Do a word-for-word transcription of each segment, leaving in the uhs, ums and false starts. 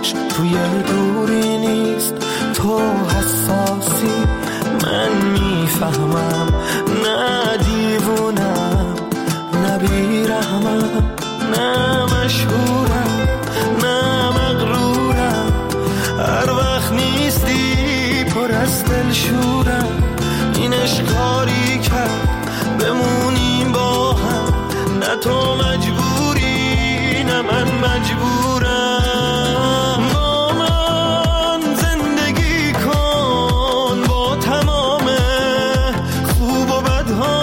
عشق توی دوری نیست، تو حساسی من میفهمم، نه دیوونم نه بیرحمم، نه مشهورم نه مغرورم، هر وقت نیستی پر از دلشورم، این اشکاری کرد بمونیم با هم، نه تو مجبوری نه من مجبورم، با من زندگی کن با تمام خوب و بدها،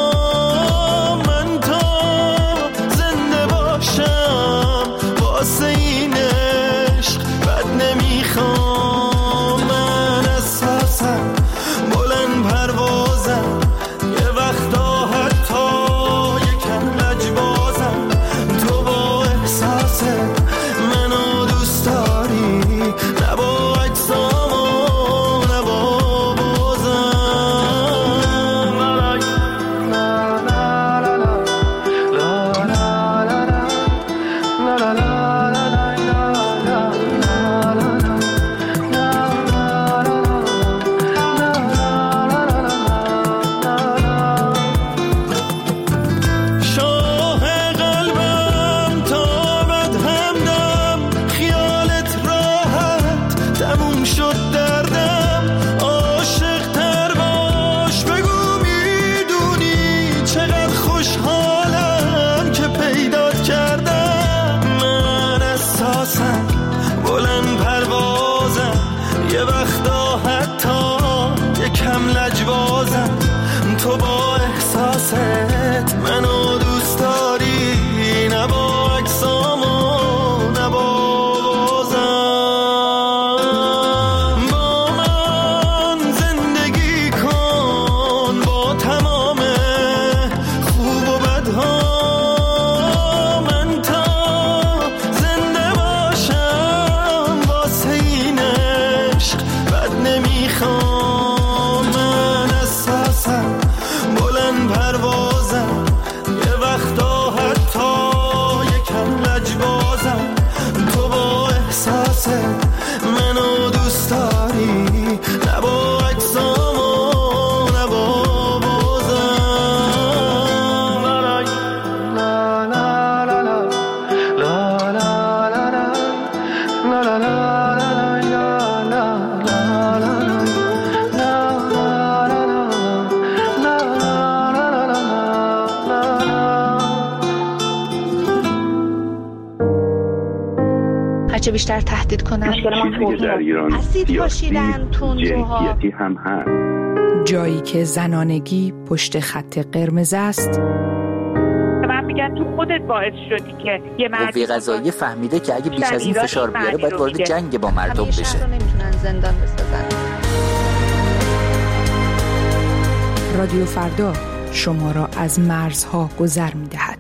من تا زنده باشم واسه این عشق بد نمیخوام، من اساسم بلند پروازم، یه وقتا حتی یکم لجبازم، تو با احساست منو دوست داری، نه با اجسام و نه با بازم، لا لا لا لا لا لا لا بلند پروازم، یه وقتا حتی یکم لجبازم، تو با احساست منو دوست داری، نه با اجسام و نه با بازم، با من زندگی کن با تمام خوب و بدها، من تا زنده باشم واسه این عشق بد نمیخوام، من اساسم بلند پروازم، یه وقتا حتی یکم لجبازم، تو با احساس منو دوست داری، نه با اجسام و نه با بازم، لا لا لا لا لا لا لا هرچه بیشتر تهدید کنن اسید پاشیدن تندروها هم هست. جایی که زنانگی پشت خط قرمز است، من میگن تو خودت باعث شدی که یه مرد قوه قضاییه فهمیده که اگه بیش از این فشار بیاره باید وارد جنگ با مردم بشه. همیشه رو نمیتونن زندان بسازن. رادیو فردا شما را از مرزها گذر می‌دهد.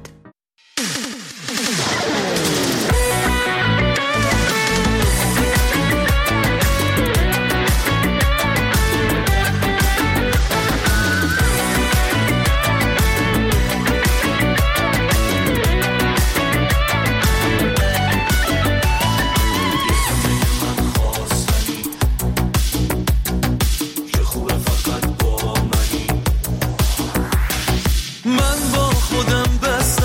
من با خودم بس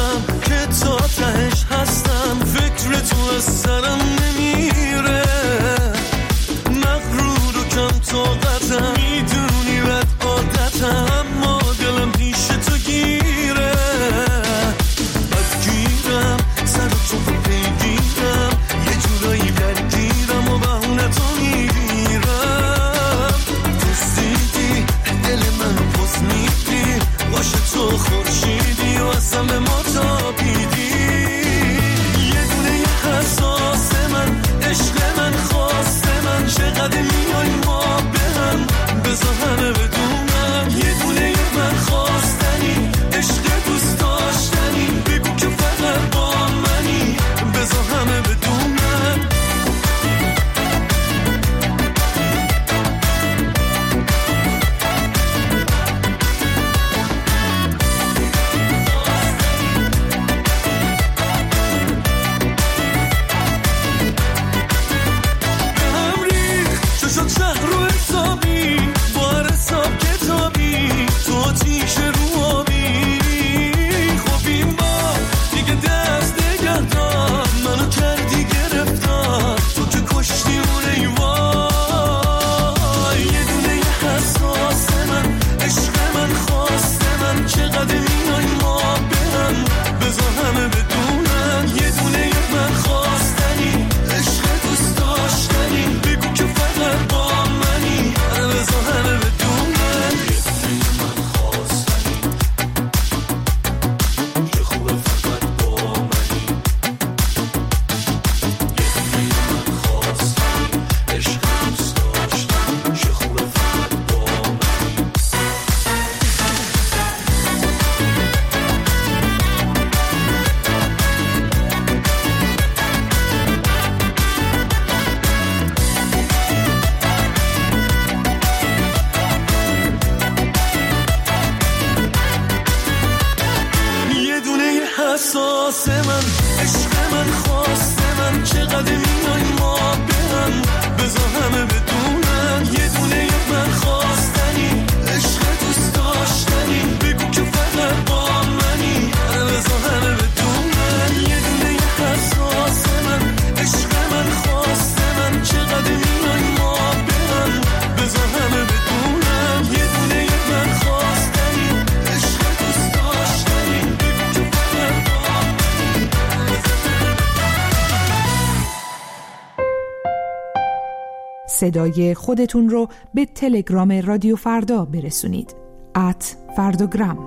صدای خودتون رو به تلگرام رادیو فردا برسونید. ات فرداگرام.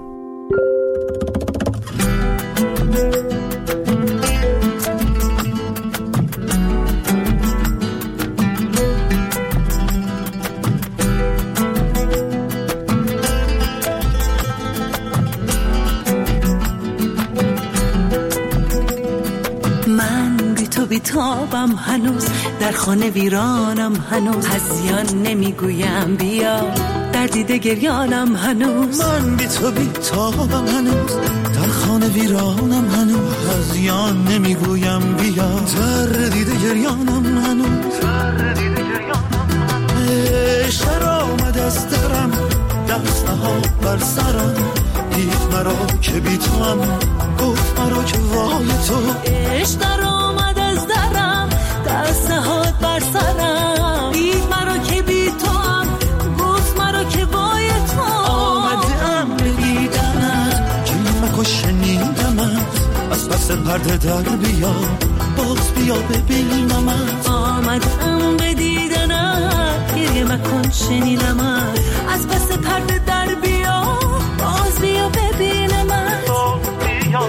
بیتابم هنوز در خانه ویرانم هنوز هزیان نمیگویم بیا در دیده گریانم هنوز من بی تو بیتابم هنوز در خانه ویرانم هنوز هزیان نمیگویم بیا در دیده گریانم هنوز در دیده گریانم هنوز شر آمد از درم دست ها بر سرم دید مرا که بی تو هم گفت مرا که وای تو عشق آمد از درم دست هات بر سرم دید مرا که بی تو هم گفت مرا که وای تو آمدم به دیدنت گیمک و شنیدمت از پس پرده در بیا باز بیا ببینمت آمدم به دیدنت گریه مکن شنیدمت از پس پرده در بیا باز بیا ببینمت باز بیا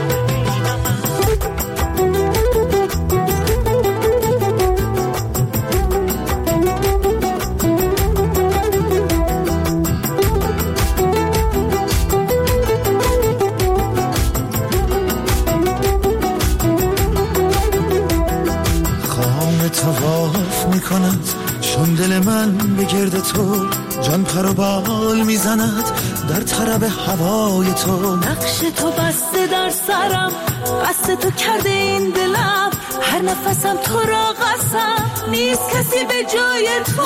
تواف میکند چون دل من به گرد تو جان پر و بال میزند در طرب هوای تو نقش تو بسته در سرم قصد تو کرده این دلم هر نفسم تو را قسم نیست کسی به جای تو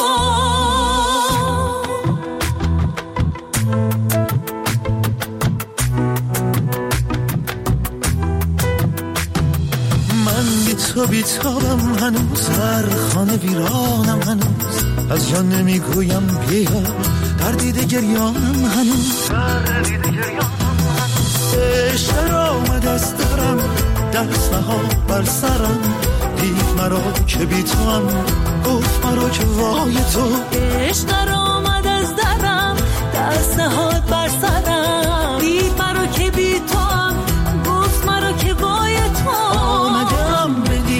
تو بیتابم هنوز در خانه ویرانم هنوز از جان نمیگویم بیا در دیده گریانم هنوز در دیده گریانم هنوز شر آمد از درم دست ها بر سرم دید مرا که بی تو هم گفت مرا که وای تو عشق آمد از درم دست ها بر سرم دید مرا که بی تو هم گفت مرا که وای تو آمدم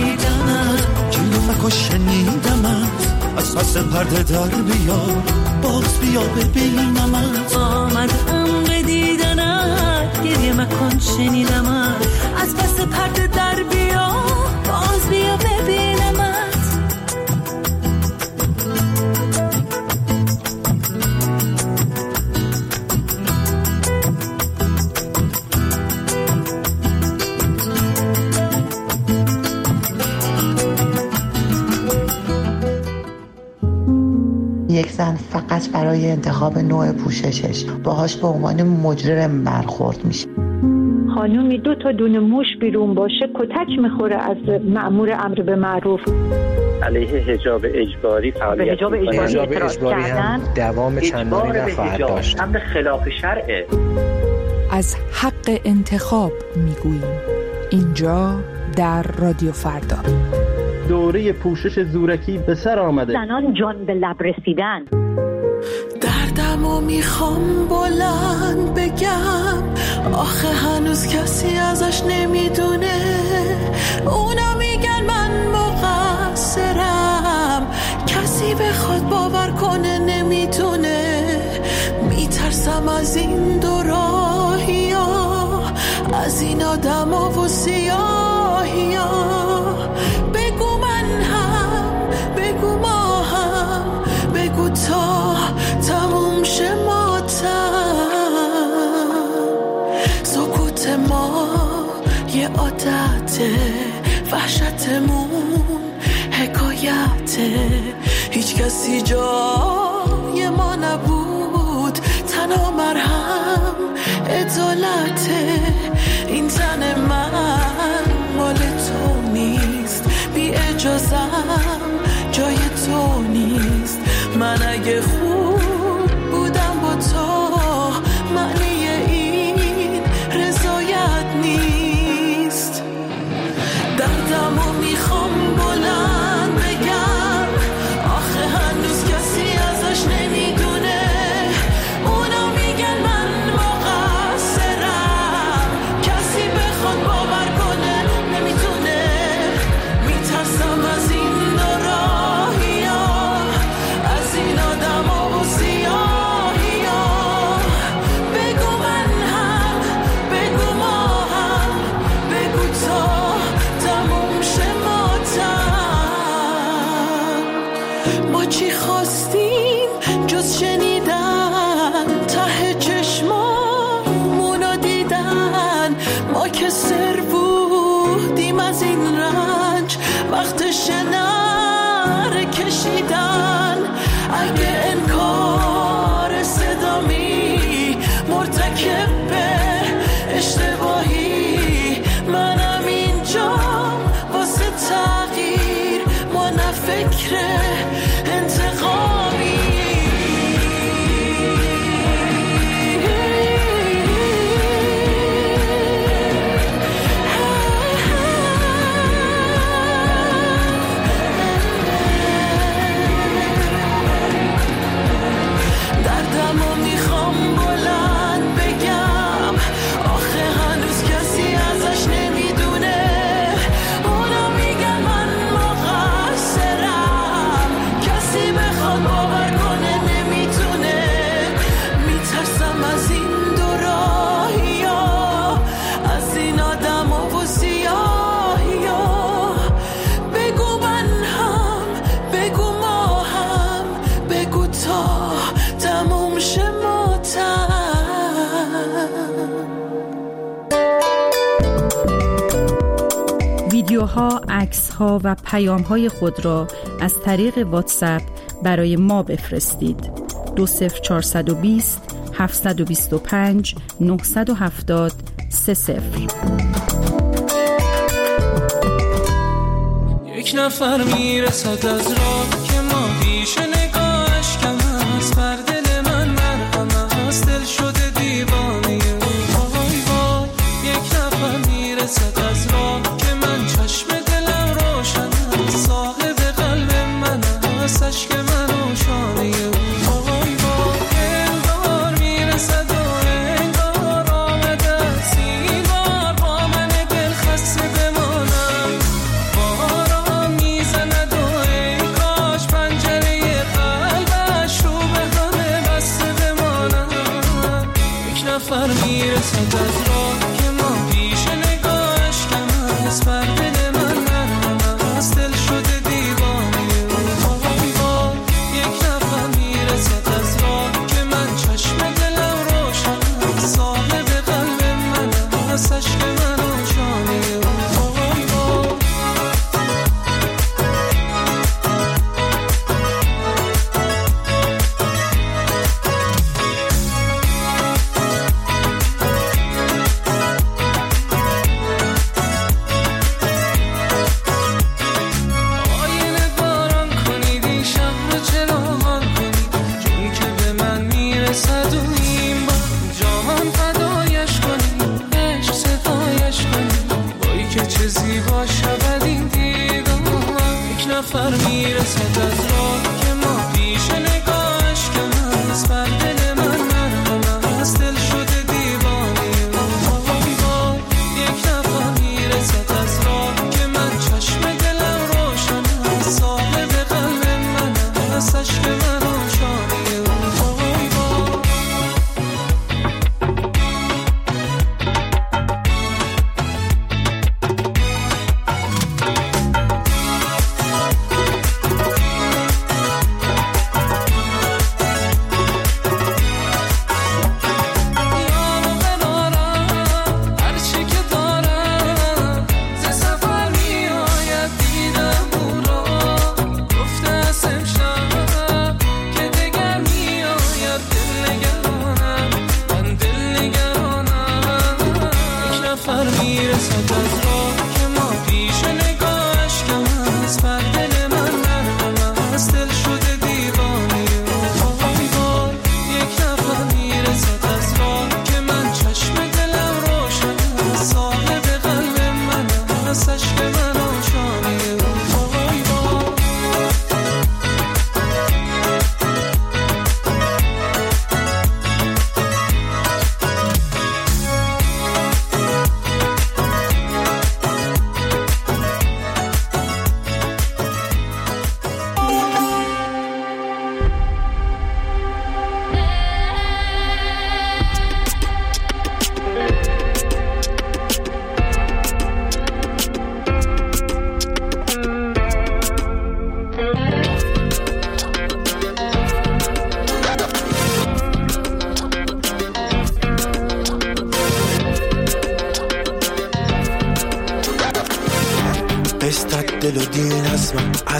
و شنیدمت از پس پرده در بیا باز بیا ببینمت آمدم به دیدنت گریه مکن شنیدمت از پس پرده در بیا باز بیا ببینمت یک زن فقط برای انتخاب نوع پوششش باهاش به عنوان مجرم برخورد میشه. خانومی دو تا دونه موش بیرون باشه کتک میخوره از مأمور امر به معروف. علیه حجاب اجباری فعالیت حجاب اجباری, حجاب اجباری هم دوام چندانی نخواهد داشت. امر خلاف شرعه. از حق انتخاب میگوییم اینجا در رادیو فردا. دوره پوشش زورکی به سر آمده. زنان جان به لب رسیدن. دردمو میخوام بلند بگم آخه هنوز کسی ازش نمیدونه اونا میگن من مقصرم کسی بخواد باور کنه نمیتونه میترسم از این دو راهی ها از این آدم ها و سیاهی ها بگو من هم بگو ما هم بگو تا تموم شه ماتم سکوت ما یه عادته وحشتمون حکایته هیچ کسی جای ما نبود تنها مرهم عدالته این تن من مال تو نیست بی اجازم جای تو نیست من اگه خوب بودم با تو معنی این رضایت نیست دردمو میخوام بلند بگم آخه هنوز ما چی خواستیم جز شنیدن، ته چشمامونو دیدن. ما که سر بودیم از این رنج، وقتش نره کشیدن. اگه انکار صدامی مرتکب به اشتباهی، منم اینجام واسه تغییر، ما نه فکر انتقامی. دردمو میخوام بلند بگم، آخه هنوز کسی ازش نمیدونه. اونا میگن من مقصرم، کسی بخواد باور کنه نمیتونه. میترسم از این دو راهیا، از این آدم و سیاهیا. بگو من هم، بگو ما هم، بگو تا تموم شه ماتم. ویدیوها، عکس‌ها و پیام‌های خود را از طریق واتساپ برای ما بفرستید. دو صفر چهارصد و بیست هفتصد و بیست و پنج نهصد و هفتاد سه صفر. یک نفر میرسد از راه که ما پیش نگاهش کم است، بر دل من مرهم است، دل شده دیوانه او. وای وای یک نفر میرسد از راه که من چشم دلم روشن است، صاحب قلب من است، عشق من و شانه او. وای وای انگار میرسد و انگار آمده است، این بار با من دل خسته بمانم. باران میزند و ای کاش پنجره قلبش رو به همه بسته بمانم. یک نفر میرسد از راه که ما پیش نگاهش کم است، بر دل من مرهم است، دل شده دیوانه او. وای وای یک نفر میرسد از راه که من چشم دلم روشن است، صاحب قلب من است، عشق من و شانه او. وای وای آینه باران کنید این شب رو چراغان کنید، جون که به من میرسد و این بار جهان فدایش کنید، عشق صدایش کنید. وای که چه زیبا شود این دیدار. یک نفر میرسد از راه که ما پیش نگاهش کم است، بر دل من مرهم است، دل شده دیوانه او. وای وای یک نفر میرسد از راه که من چشم دلم روشن است، صاحب قلب من است، عشق من و شانه او. وای وای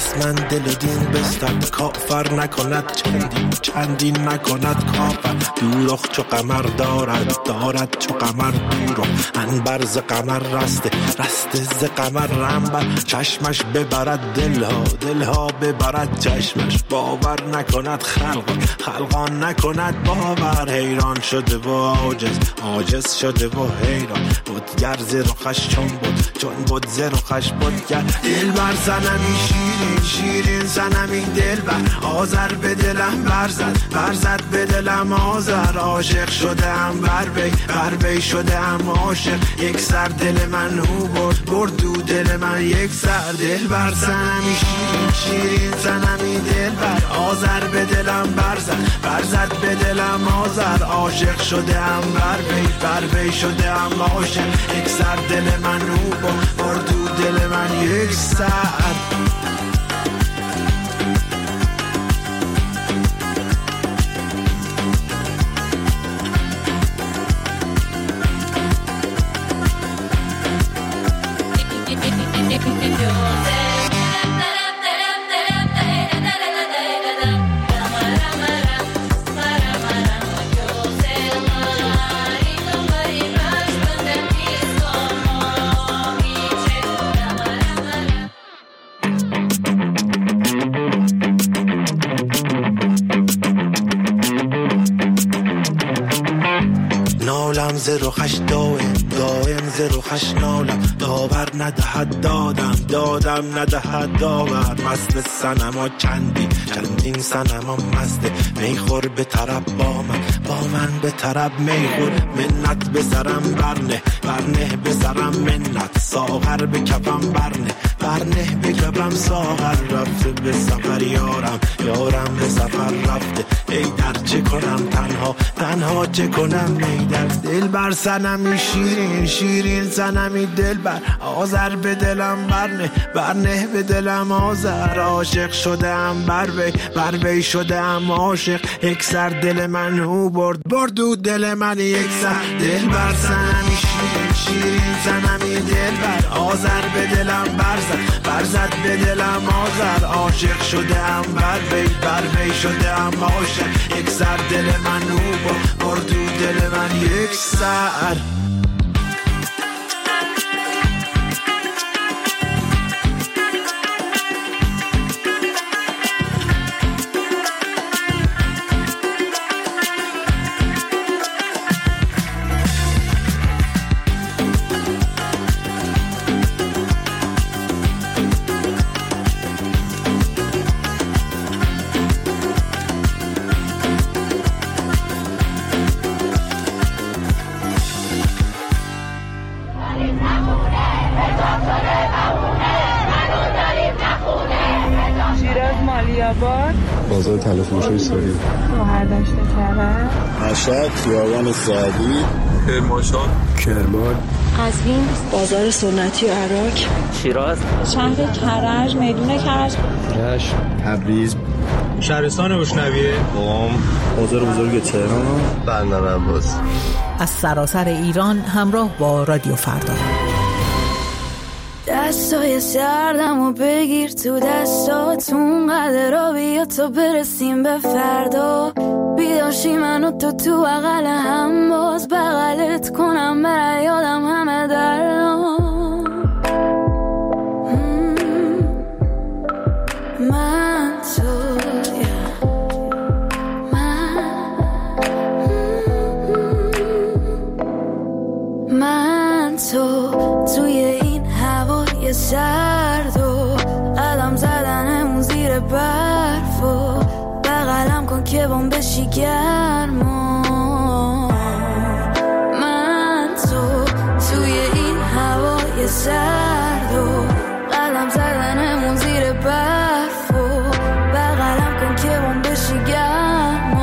رسمن دل دین بستد کافر نکند چندین چندین نکند کافر دوروخ چو قمر دارد دارد چو قمر دوروخ انبر ز قمر رسته رسته ز قمر رنبر چشمش ببرد دلها دلها ببرد چشمش باور نکند خلقان خلقان نکند باور حیران شده و عاجز عاجز شده و حیران بودگر ز رخش چون بود چون بود ز رخش بودگر دل بر زنمی شیرین شیرین زنمی دل بر آذر به دلم برزد برزد به دلم آذر عاشق شده ام بر بی بر بی شده ام عاشق یک سر دل من او برد برد دو دل من یک سر دل بر زنمی شیرین شیرین زنمی دل بر آذر به دلم برزد برزد به دلم آذر عاشق شده ام بر بی بر بی شده ام عاشق یک سر دل من او برد برد دو دل من یک سر ز رخش دائم دائم ز رخش نالم داور ندهد دادم دادم ندهد داور مست صنما چندی چندین صنما مسته میخور به طرب با من با من به طرب میخور منت به سرم برنه برنه به سرم منت ساغر به کفم برنه برنه به کفم ساغر رفته به سفر یارم یارم به سفر رفته ای در چه کنم تنها تنها چه کنم ای در دل بر سنمی شیرین شیرین سنمی دل بر آذر به دلم برنه برنه به دلم آذر عاشق شده ام بر وی بر وی شده ام عاشق یک سر دل من او برد برد و دل من یک سر دل بر سنمی شیرین شیرین سنمی دل بر آذر به دلم برزد برزد به دلم آذر عاشق شده ام بر وی بر وی شده ام عاشق یک سر دل من او برد برد و دل من یک سر بازار تلفروشی ساری شوهرداشت کرد مشهد خیابان سعدی کرمانشاه کرمان قزوین بازار سنتی عراق شیراز شهر کرج میدون کرج رشت تبریز شهرستان اشنویه قم بازار بزرگ تهران بندر عباس از سراسر ایران همراه با رادیو فردا دستای سردم و بگیر تو دستاتون قدر بیا تا برسیم به فردا بیداشی من و تو تو بغل هم باز بغلت کنم بره یادم همه دردم من تو من تو توی این هوای سرد و قدم زدنمون زیر برف و بغلم کن که بام بشی گرم من تو توی این هوای سرد و قدم زدنمون زیر برف و بغلم کن که بام بشی گرم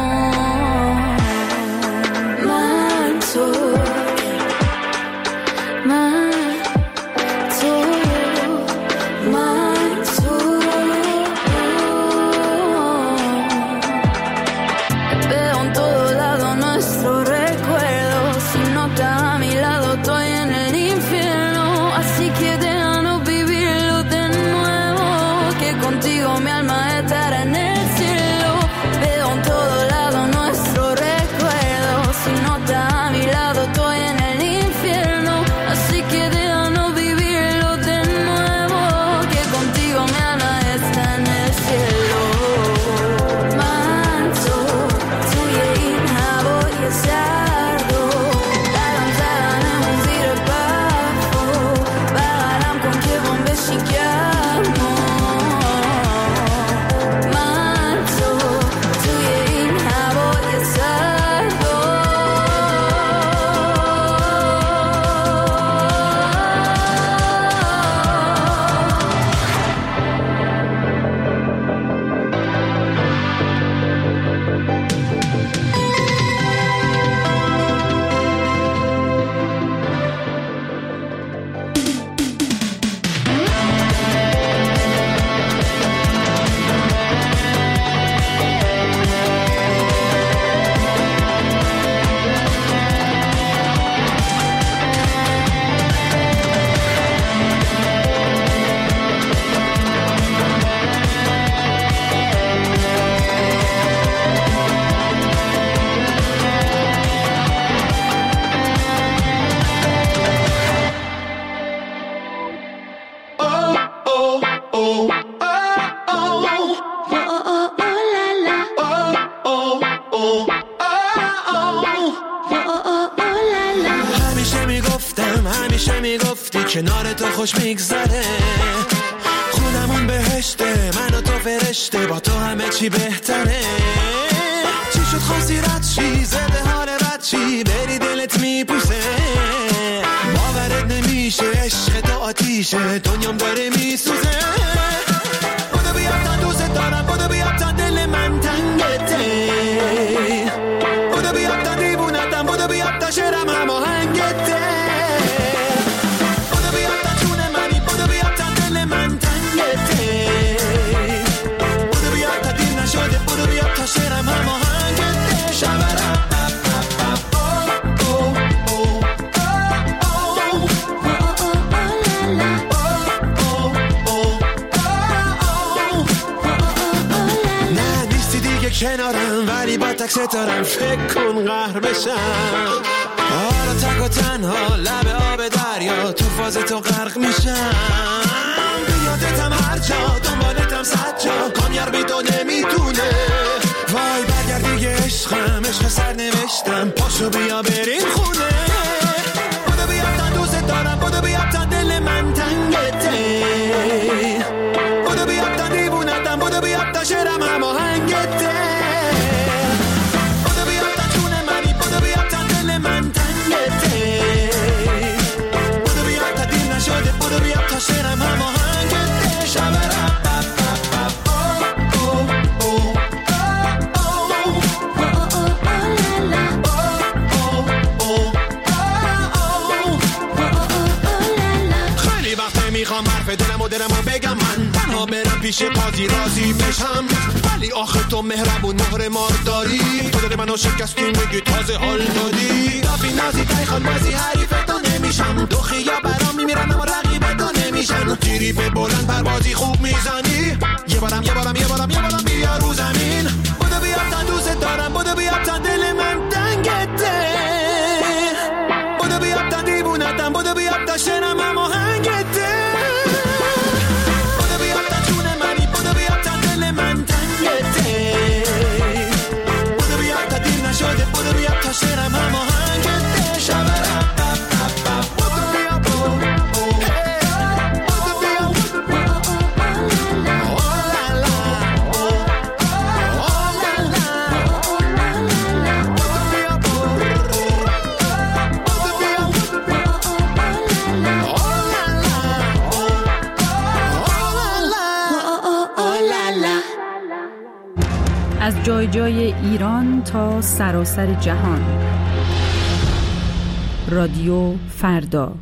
من تو من تو من تو veo en todo lado nuestro recuerdo si no estás a mi lado estoy en el infierno así que کنار تو خوش میگذره، خونمون بهشته، من و تو فرشته، با تو همه چی بهتره. چی شد خواستی رد چی، زده حال رد چی، بری دلت میپوسه، باورت نمیشه، عشق تو آتیشه، دنیام داره میسوزه. بودو بیا تا دوست دارم، بودو بیا تا دل من تنگته، بودو بیا تا دیوونتم، بودو بیا تا شعرم هماهنگته، بودو بیا تا جون منی، بودو بیا تا دل من تنگته، بودو بیا تا دیر نشده، بودو بیا تا شعرم هماهنگته. شبرم کنارم ولی با تک ستارم، فکر کن قهر بشم، حالا تک و تنها لب آب دریا، تو فاز تو غرق میشم، بیادتم هر جا، دنبالتم صد جا، کامیار بی تو نمیتونه، وای برگرد دیگه عشقم، عشق سر نوشتم، پاشو بیا بریم خونه، بودو بیا تا دوست دارم، بودو بیا تا دل من تنگته، بودو بیا تا دیوونتم، بودو بیا تا شعرم هماهنگته، بودو بیا تا جون منی، بودو بیا تا دل من تنگته، بودو بیا تا دیر نشده، بودو بیا تا شعرم هماهنگته. شبرم میخوام حرف دلم و دلمو بگم، من تنها برم پیش قاضی راضی بشم، ولی آخه تو مهربون مهر مار داری، تو دل منو شکستی میگی تازه حال دادی، دافی نازی تایخان بازی حریف تو نمیشم، دو خیا برام میمیرن اما رقیب تو نمیشن، تیری به بلند پروازی خوب میزنی، یه بارم یه بارم یه بارم یه بارم بیا رو زمین، بودو بیا تا دوست دارم، بودو بیا تا دل من تنگته، بودو بیا تا دیوونتم، بودو بیا تا شعرم هماهنگته، شده بودو بیا تا شعرم هماهنگته. شبرم بودو بیا بودو بیا از جای جای ایران تا سراسر جهان. رادیو فردا.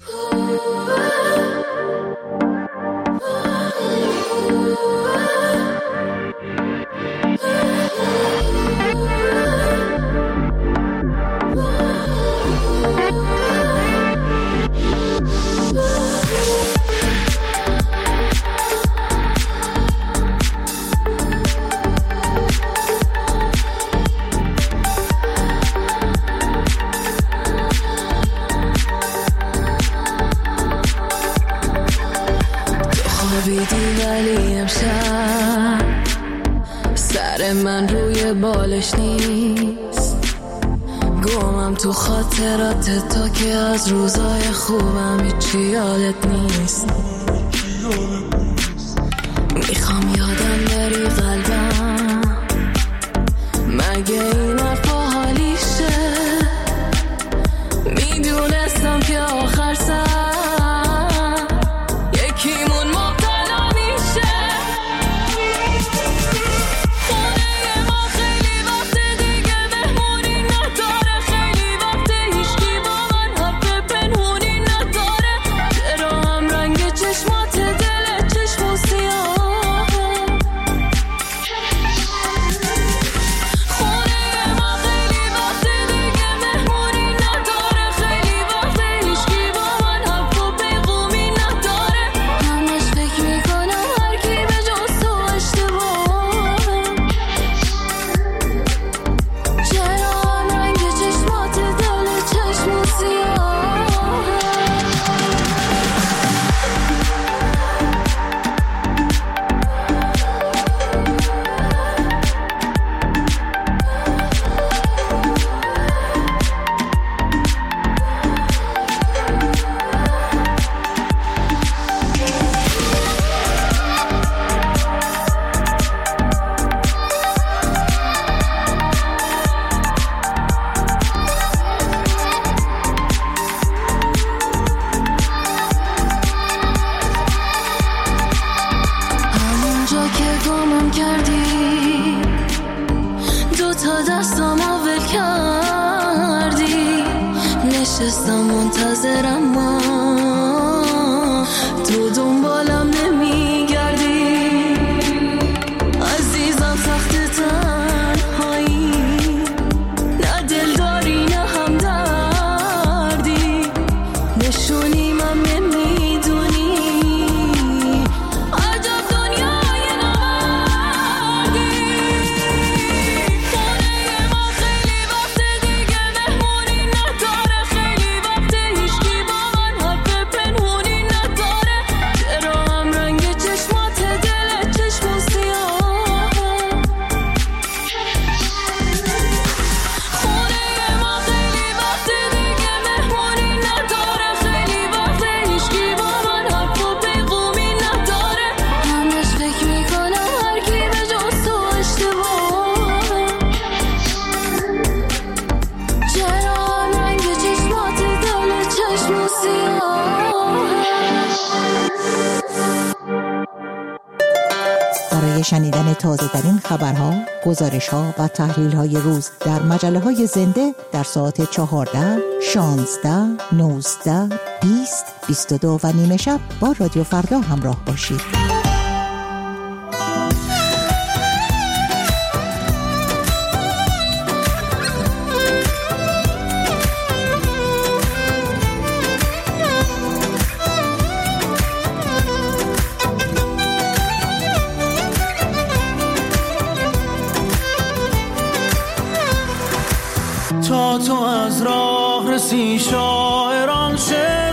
من روی بالش نیست، گمم تو خاطرات تا که از روزای خوبم هیچی یادت نیست، میخوام یادم بری قلبم، مگه این حرفا حالیشه، میدونستم که آخر سر یکیمون مبتلا میشه، نشستم منتظرم، ما تو دنبالم نمیگردی عزیزم، سخت تنهایی، نه دل داری نه هم دردی، نشونی من نمیدونی، عجب دنیای نمردی. خونه ما خیلی وقت دیگه مهمونی نداره، خیلی وقت هیچکی با من حرف پنهونی نداره، چرا هم رنگ چشمات دل چشم سیاهه. خونه ما خیلی وقت دیگه مهمونی نداره، خیلی وقت هیچکی با من حرف و پیغامی نداره، همش فکر میکنم هر کی به جز تو اشتباهه، چرا هم رنگ چشمات دل چشم سیاهه. برای شنیدن تازه‌ترین خبرها، گزارش‌ها و تحلیل‌های روز در مجله‌های زنده در ساعت چهارده، شانزده، نوزده، بیست، بیست و دو و نیمه شب با رادیو فردا همراه باشید. تا تو از راه رسی شاعران شعر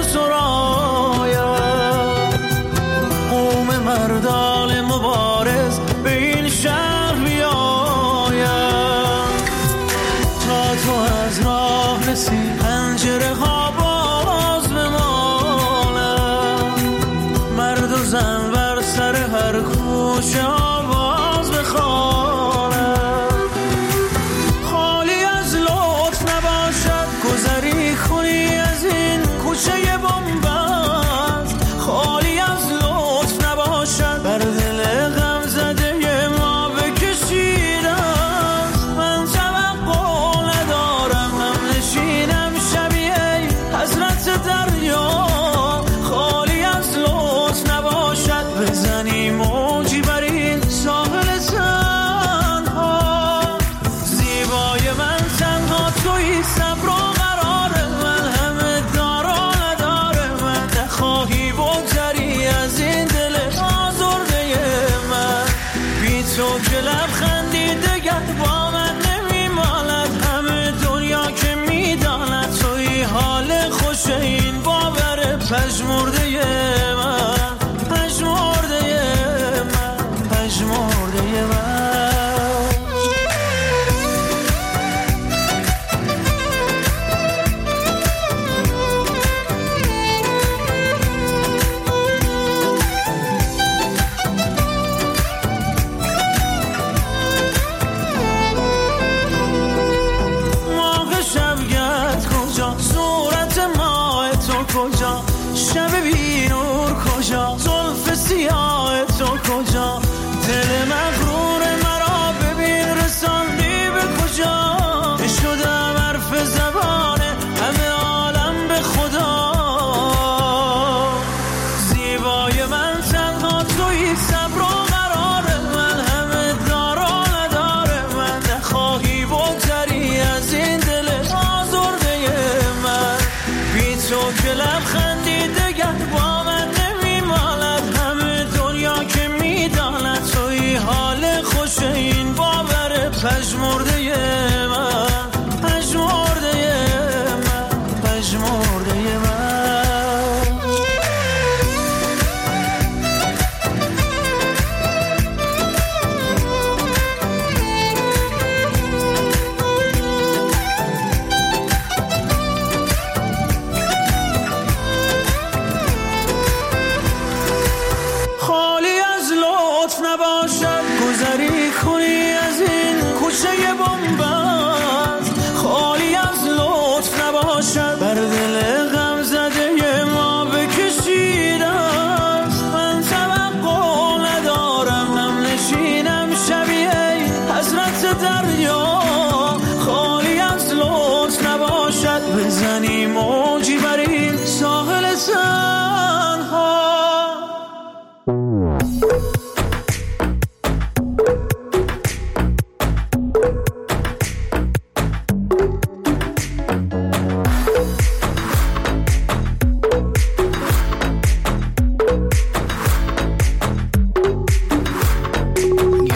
سراید، قوم مردان مبارز به این شهر بیاید، تا تو از راه رسی پنجره ها باز بمانند، مرد و زن بر سر هر کوچه آواز بخوانند، کنی از این کوچه بنبست، خالی از لطف نباشد، بر دل غم زده ما بکشیده است، من توقع ندارم هم نشینم شبیه حضرت دریا، خالی از لطف نباشد، بزنی موجی بر این ساحل تنها، زیبای من تنها تویی، صبر و تو که لبخندی دگر با من نمیماند، همه دنیا که میداند توی حال خوش این باور پژمرده من، پژمرده من، پژمرده من. کجا شب بی نور، کجا زلف سیاه تو، کجا دل مغرور مرا ببین رساندی به کجا، شدم حرف زبان همه عالم به خدا، زیبای من تنها تویی، صبر و قرار من همه دار و نداره، من نخواهی بگذری از این دل آزرده من، بی تو که لبخندی دگر با من نمیماند، همه دنیا که میداند توی حال خوش این باور پژمرده من، پژمرده من، پژمرده من. گذری کنی از این کوچه بنبست، خالی از لطف نباشد، بر دل غم زده ما بکشیده است، من توقع ندارم هم نشینم شبیه حضرت دریا، خالی از لطف نباشد، بزنیم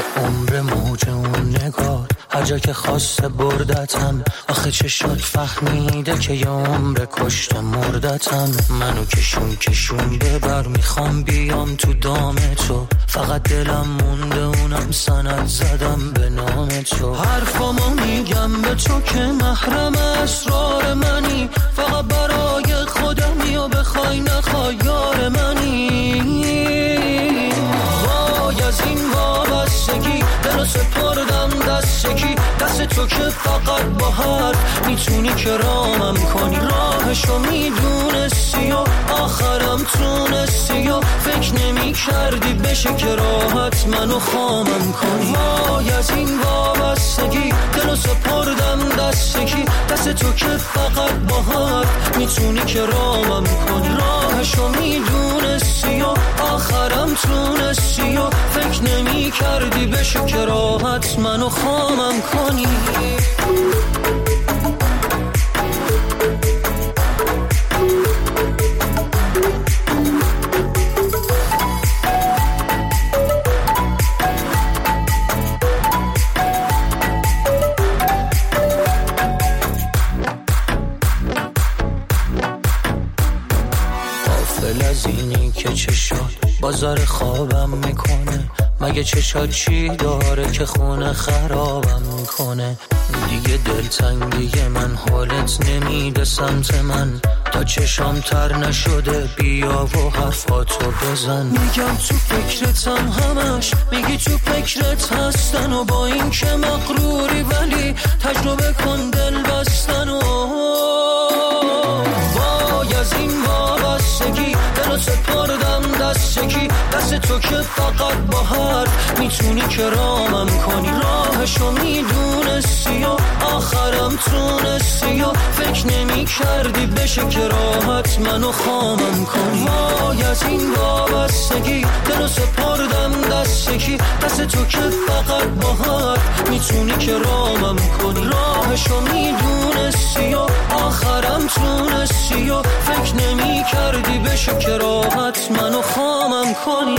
عمر موج اون نگاه هر جا که خواسته بردتم، آخه چشات فهمیده که یه عمر کشته مردتم. منو کشون کشون ببر، میخوام بیام تو دام تو، فقط دلم مونده اونم سند زدم به نام تو. حرفامو میگم به تو که محرم اسرار منی، فقط برای خودمی و بخوای نخوای یار منی. وای از این وابستگی دلو سپردم دستگی، دست تو که فقط با حرف میتونی که رامم کنی. راهشو میدونستی و آخرم تونستی و فکر نمی کردی بشه که راحت منو خامم کنی. وای از این وابستگی دلو سپردم دستگی، دست تو که فقط با حرف میتونی که رامم کنی. راهشو میدونستی و آخرم تونستی و فکر نمی کردی بشه که راحت منو خامم کنی. غافل از اینی که چشات بازار خوابم میکنه، مگه چشات چی داره که خونه خرابم میکنه. دیگه دلتنگی من حالت نمیده سمت من، تا چشام تر نشده بیا و حرفاتو بزن. میگم تو فکرتم همش، میگی تو فکرت هستن و با این که مغروری ولی تجربه کن دل بستن. و وای از این وابستگی دلو سپردم دستگی، دست تو که فقط با حرف میتونی که رامم کنی. راهشو میدونستی و آخرم تونستی و فکر نمی کردی بشه که راحت منو خامم کنی. وای از این وابستگی دلو سپردم دستگی، دست تو که فقط با حرف میتونی که رامم کنی. راهشو میدونستی و آخرم تونستی و فکر نمی کردی بشه که راحت منو خامم کنی.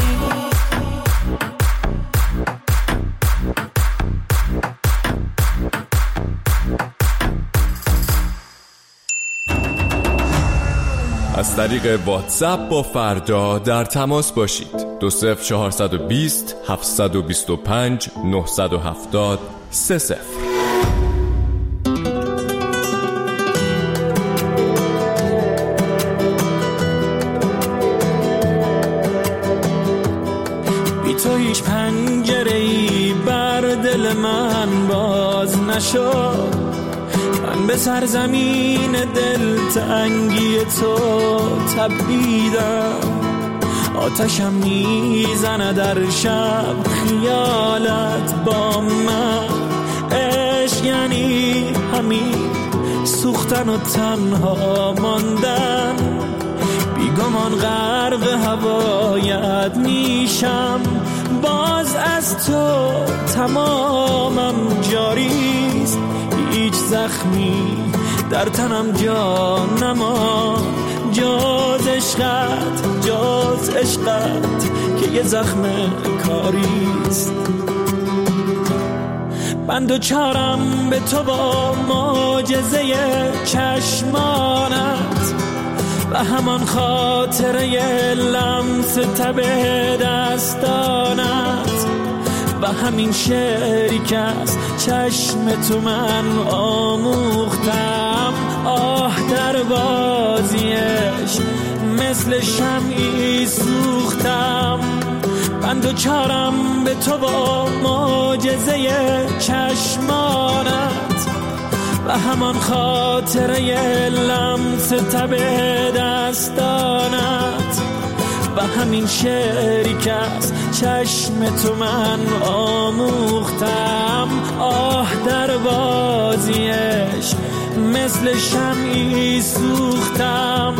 از طریق واتساپ با فردا در تماس باشید. دو صفر چهارصد و بیست هفتصد و بیست و پنج نهصد و هفتاد سه صفر. بی تو هیچ پنجره‌ای بر دل من باز نشد، من به سرزمین دلتنگی تو تبعیدم. آتشم میزنه در شب خیالت با من، عشق یعنی همین سوختن و تنها ماندن. بیگمان غرق هوایت میشم، باز از تو تمامم جاریست. هیچ زخمی در تنم جا نما، جاز عشقت جاز عشقت که یه زخم کاریست. من دوچارم به تو با معجزه چشمانت و همان خاطره لمس تب دستانت و همین شعری که از چشم تو من آموختم. آه در بازیش مثل شمعی سوختم. من دوچارم به تو با معجزه چشمانت و همان خاطره لمس تب دستانت و همین شعری که از چشم تو من آموختم. آه در بازیش مثل شمعی سوختم.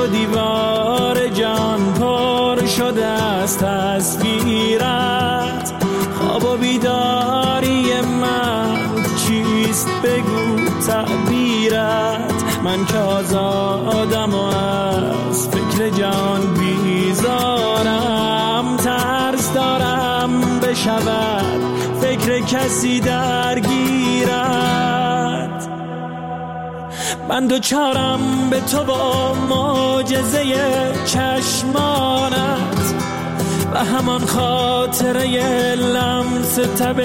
دیوار جان پر شده از تصویرت. خواب و بیداری من چیست بگو تعبیرت. من که آزادم و از فکر جان بیزارم. ترس دارم بشود فکر کسی درگیرت. من دوچارم به تو با معجزه چشمانت و همان خاطره لمس تب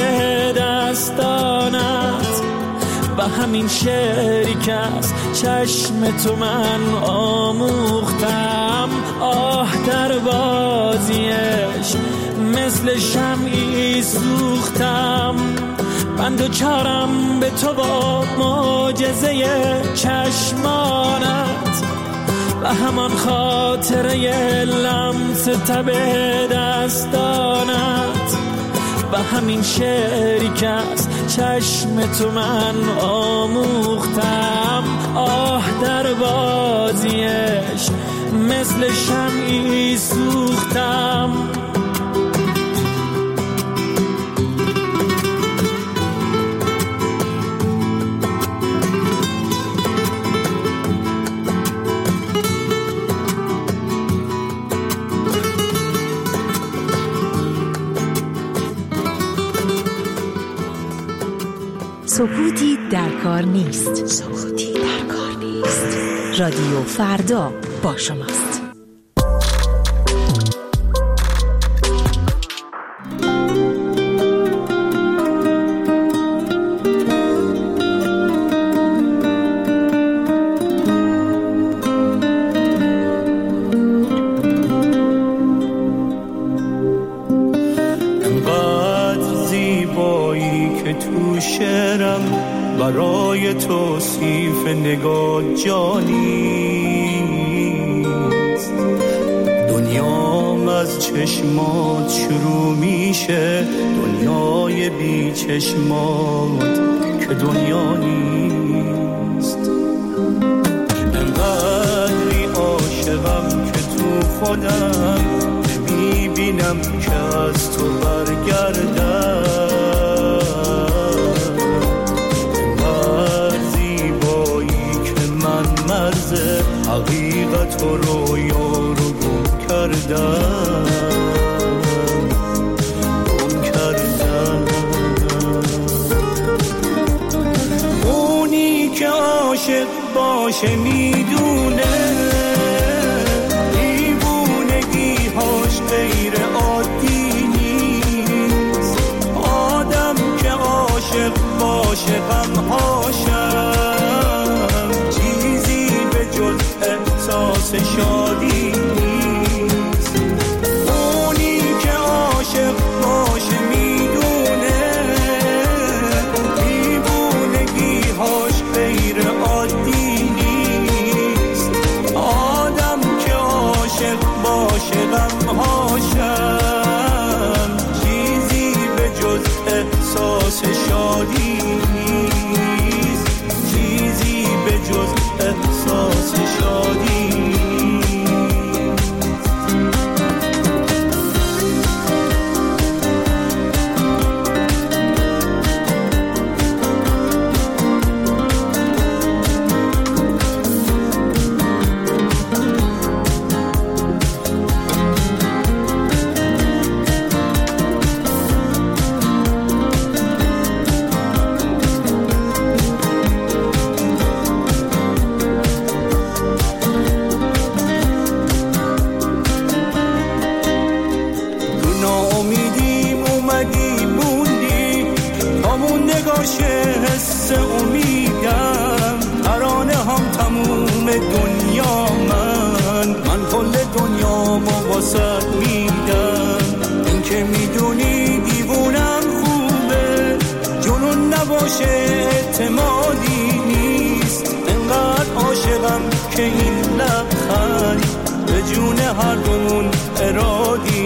دستانت و همین شعری که از چشم تو من آموختم. آه در بازیش مثل شمعی سوختم. من دوچارم به تو با معجزه چشمانت و همان خاطره لمس تب دستانت و همین شعری که از چشم تو من آموختم. آه در بازیش مثل شمعی سوختم. سکوتی در کار نیست. سکوتی در کار نیست. رادیو فردا با شماست. برای توصیف نگاه جانیست. دنیام از چشمات شروع میشه، دنیای بی چشمات که دنیا نیست. انقدری عاشقم که تو خودم نمیبینم که از تو برگردم. حقیقت و رویا رو گم کردم گم کردم. اونی که عاشق باشه میدونه دیوونگی‌هاش غیر عادی نیست. آدم که عاشق باشه غم‌هاشم چیزی به جز احساس شادی نیست. اونی که عاشق باشه میدونه دیوونگی‌هاش غیر عادی نیست. آدم که عاشق باشه غم‌هاشم چیزی به جز احساس شادی نیست. چیزی به جز احساس شادی. که این لبخند به جون هر دومون ارادی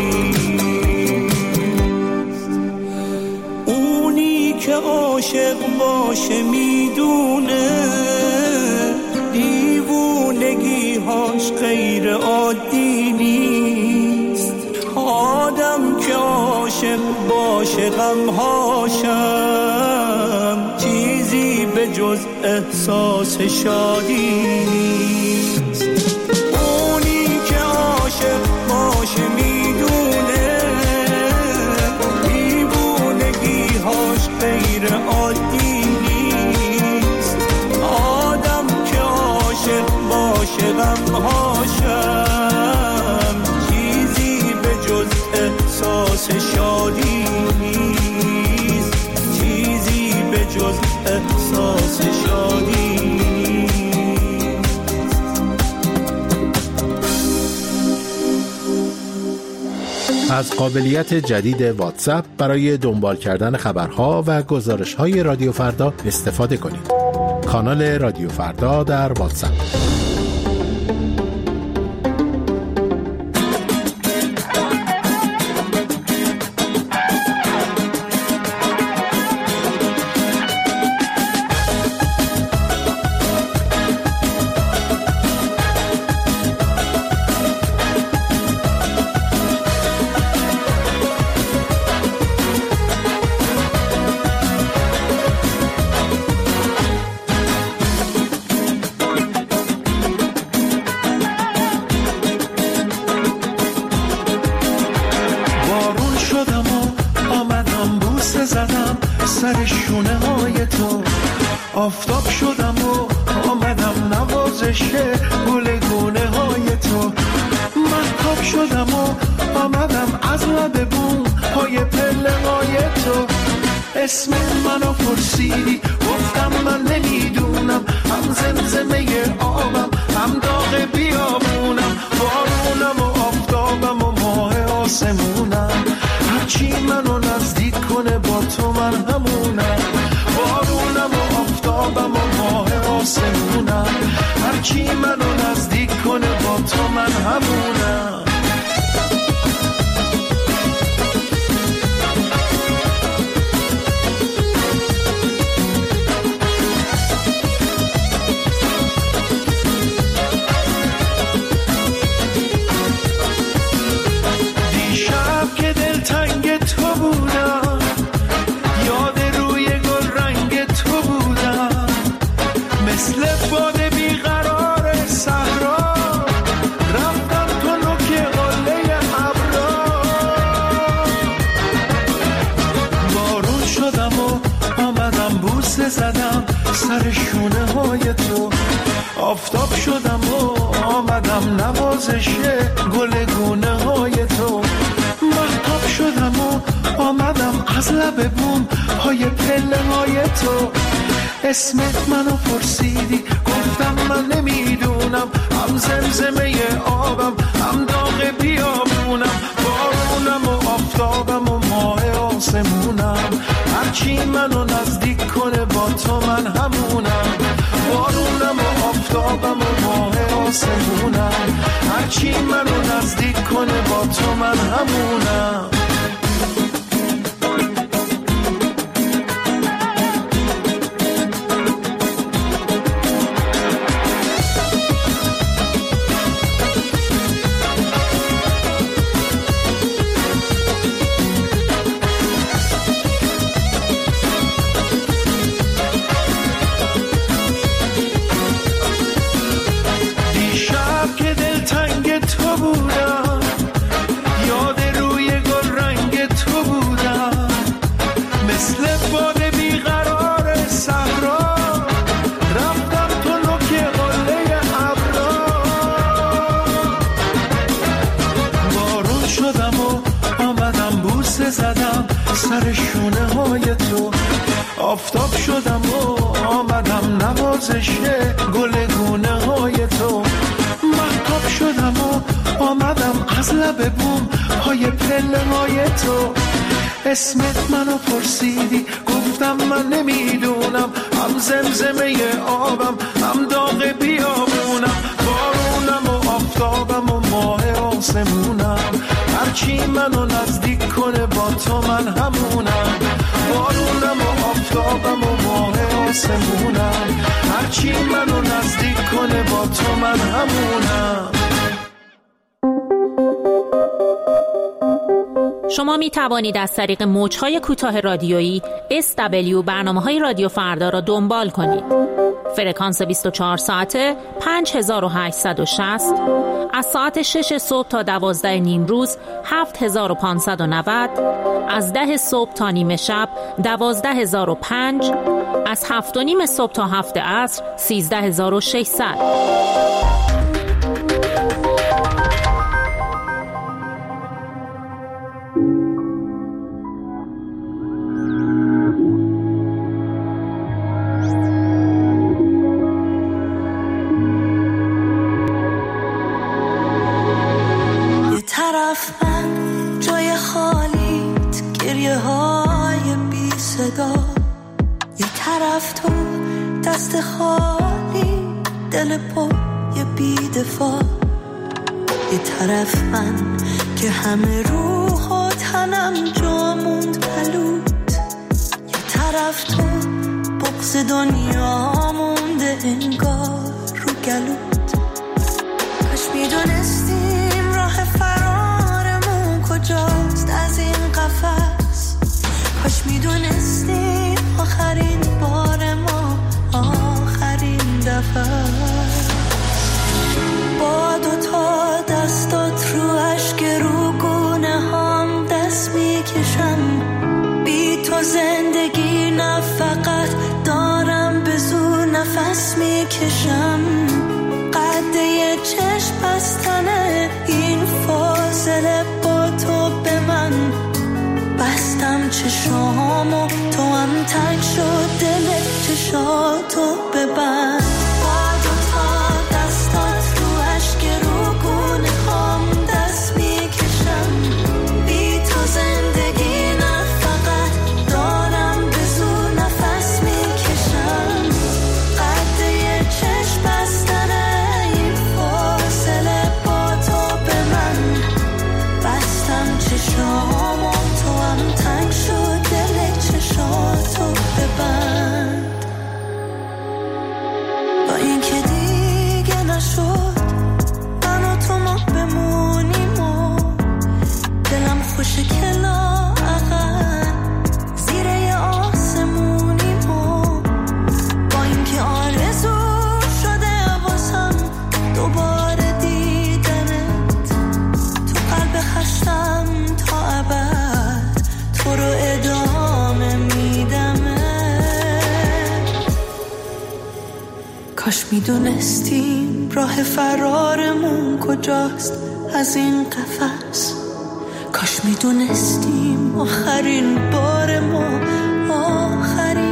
نیست. اونی که عاشق باشه میدونه دیوونگی هاش عاشقم هاشم، چیزی به جز احساس شادی نیست. اونی که عاشق باشه میدونه دیوونگی‌هاش غیر عادی نیست. آدم که عاشق باشه غم هاشم، چیزی به جز احساس شادی نیست. چیزی به جز احساس شادی از قابلیت جدید واتساپ برای دنبال کردن خبرها و گزارش‌های رادیو فردا استفاده کنید. کانال رادیو فردا در واتساپ. سر شونه های تو آفتاب شدم و آمدم نوازش گل گونه های تو. مهتاب شدم و آمدم از لب بوم پای پله های تو. اسم منو پرسیدی گفتم من نمیدونم، هم زمزمه آبم هم داغ بیابونم، بارونم و آفتابم و ماه آسمونم. هرچی منو نزدیک کنه با تو من همونم، بارونم و آفتابم و ماه آسمونم. هرچی منو نزدیک کنه با تو من همونم. زدم سر شونه های تو. آفتاب شدم و آمدم نوازش گل گونه های تو. مهتاب شدم و آمدم از لب بوم پای پله های تو. اسمت منو پرسیدی گفتم من نمیدونم، هم زمزمه آبم هم داغ بیابونم، بارونم و آفتابم و ماه آسمونم. هرچی منو نزدیک کنه با تو من همونم، بارونم و آفتابم و ماه آسمونم. هرچی منو نزدیک کنه با تو من همونم. سر شونه های تو. آفتاب شدم و آمدم نوازش گل گونه های تو. مهتاب شدم و آمدم از لب بوم پای پله های تو. اسمت منو پرسیدی گفتم من نمیدونم، هم زمزمه آبم هم داغ بیابونم، بارونم و آفتابم و ماه آسمونم. هرچی منو نزدیک کنه با تو من همونم، بارونم و آفتابم و ماه آسمونم. هرچی منو نزدیک کنه با تو من همونم. شما می توانید از طریق موج‌های کوتاه رادیویی اس دبلیو برنامه‌های رادیو فردا را دنبال کنید. فرکانس بیست و چهار ساعته پنج هزار و هشتصد و شصت، از ساعت شش صبح تا دوازده نیم روز هفت هزار و پانصد و نود، از ده صبح تا نیمه شب دوازده هزار و پنج، از هفت و نیم صبح تا هفت عصر سیزده هزار و ششصد. دست خالی دل پر یه بی‌دفاع، یه طرف من که همه روح و تنم جا موند پلوت، یه طرف تو بغض دنیا مونده انگار رو گلوت. کاش میدونستیم راه فرارمون کجاست از این قفس، کاش میدونستیم آخرین بار ما آخرین دفعه. با دوتا دستات رو اشک رو گونه هم دست میکشم، بی تو زندگی نه فقط دارم به زور نفس میکشم. قد یه چشم بستنه این فاصله با تو به من، بستم چشامو تو هم تنگ شد دل چشاتو ببند. با دوتا دستات رو اشک رو گونه هم دست میکشم، بی تو زندگی نه فقط دارم به زور نفس میکشم. قد یه چشم بستنه این فاصله با تو به من، بستم چشامو تو هم تنگ شد دل چشاتو ببند. با این که دیگه نشد من و تو ما بمونیم و دلم خوشه که لااقل زیر یه آسمونیم و با این که آرزو شده واسم دوباره دیدنت تو قلب خشتم تا ابد تو رو ادامه میدمه. کاش میدونستیم راه فرارمون کجاست از این قفس، کاش میدونستیم آخرین بار ما آخرین